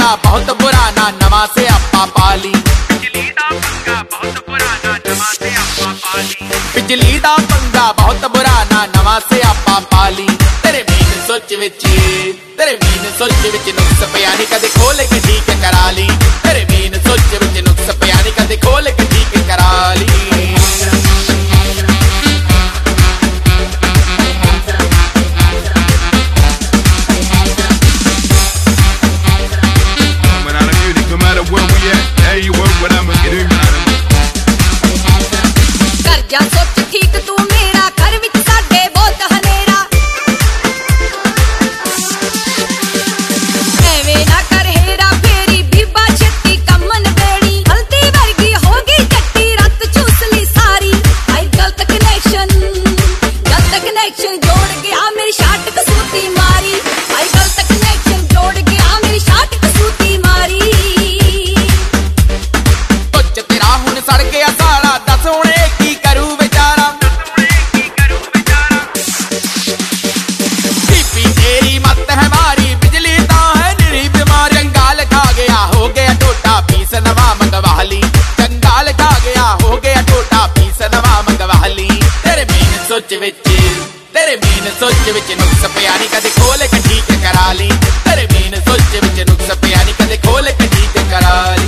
पंगा बहुत पुराना नवा से आपा पाली। बिजली दा पंगा बहुत पुराना नवा से आपा पाली। तेरे मीन सोच विच नुक्स पिया नी कदे खोल के ठीक करा ली। तेरे मीन सोच विच नुक्स पिया नी कदे खोल के ठीक करा ली। जा सोच ठीक तू मेरा घर विच साडे बहुत हनेरा। एवें ना कर हेरा फेरी बीबा छेती कमन बेड़ी। हल्दी वर्गी होगी चट्टी रत चूस ली सारी। आई गलत कनेक्शन जोड़ गया मेरी शाट कसूती मारी। आई गलत कनेक्शन जोड़ गया मेरी शाट कसूती मारी। कुछ तेरा हुन सड़ गया सारा दस हुणे की करू बेचारा। बीबी तेरी मत है मारी बिजली ता है निरी बीमारी। जंगाल खा गया हो गया टोटा पीस नवा मंगवा ली। जंगाल खा गया हो गया टोटा पीस नवा मंगवा ली। तेरे मीन सोच विच नुक्स पिया नी कदे खोल के ठीक करा ली। तेरे मीन सोच विच नुक्स पिया नी कदे खोल के ठीक करा ली।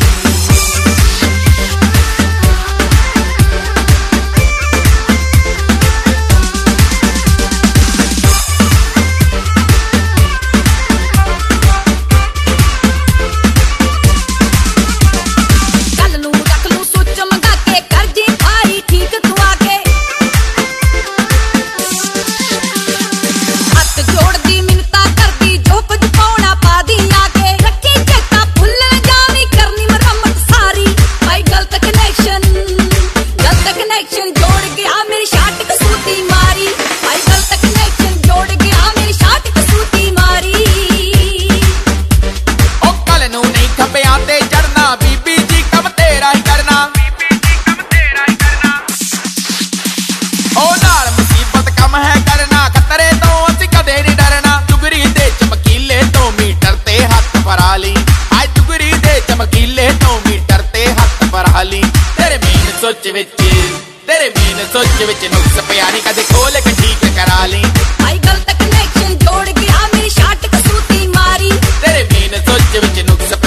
तेरे मीन सोच विच नुक्स पिया नी कदे खोल के ठीक करा ली। आई गलत कनेक्शन जोड़ गया मेरी शाट कसूती मारी। तेरे मीन सोच विच नुक्स